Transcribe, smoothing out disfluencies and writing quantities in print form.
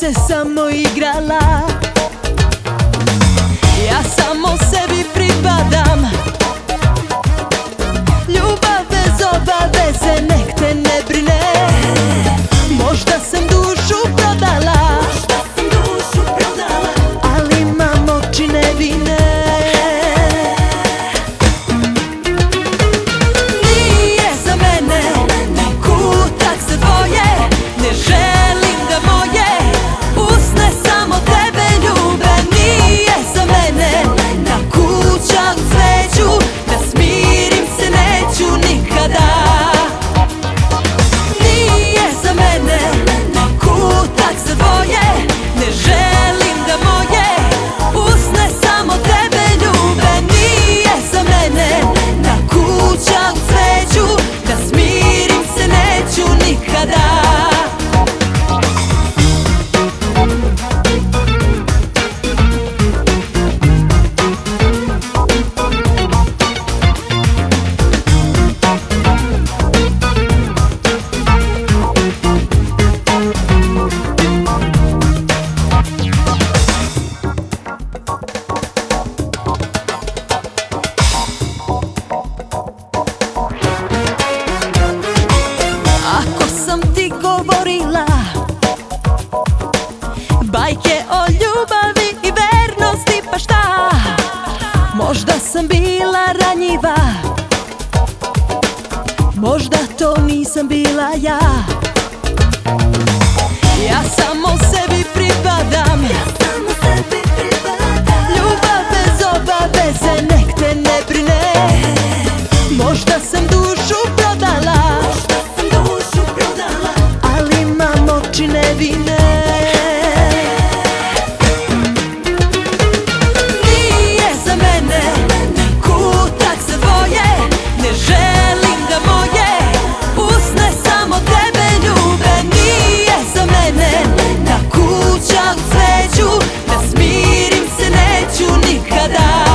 se samo igrala. Ja samo sebi pripadam. Ljubav bez obaveze, nek te ne brine. Možda sam dušu prodala, ali imam oči nevine. Nije za mene kutak za dvoje, ne želim da moje usne samo tebe ljube. Nije za mene ta kuća u cveću, da smirim se neću nikada. Nije za mene kutak za dvoje, ne želim da moje usne samo tebe ljube. Nije za mene ta kuća u cveću, da smirim se neću nikada. Ako sam ti govorila bajke o ljubavi i vernosti, pa šta? Možda sam bila ranjiva, možda to nisam bila ja. Ja samo sebi pripadam. Ljubav bez obaveze, nek te ne brine. Možda sam dušu prodala, ali imam oči nevine. Nije za mene kutak za dvoje, ne želim da moje usne samo tebe ljube. Nije za mene ta kuća u cveću, da smirim se neću nikada.